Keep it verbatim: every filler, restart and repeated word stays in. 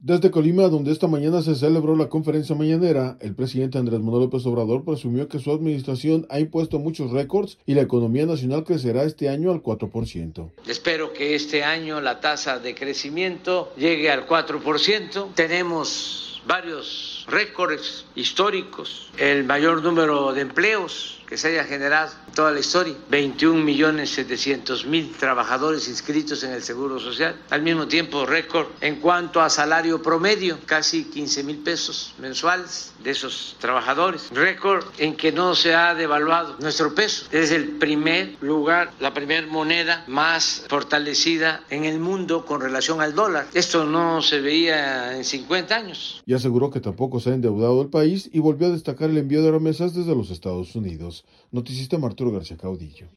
Desde Colima, donde esta mañana se celebró la conferencia mañanera, el presidente Andrés Manuel López Obrador presumió que su administración ha impuesto muchos récords y la economía nacional crecerá este año al cuatro por ciento. Espero que este año la tasa de crecimiento llegue al cuatro por ciento. Tenemos varios récords históricos, el mayor número de empleos que se haya generado en toda la historia, veintiún millones setecientos mil trabajadores inscritos en el Seguro Social, al mismo tiempo récord en cuanto a salario promedio, casi quince mil pesos mensuales de esos trabajadores, récord en que no se ha devaluado nuestro peso, es el primer lugar, la primera moneda más fortalecida en el mundo con relación al dólar. Esto no se veía en cincuenta años. Y aseguró que tampoco se ha endeudado el país y volvió a destacar el envío de remesas desde los Estados Unidos. Noticista Arturo García Caudillo.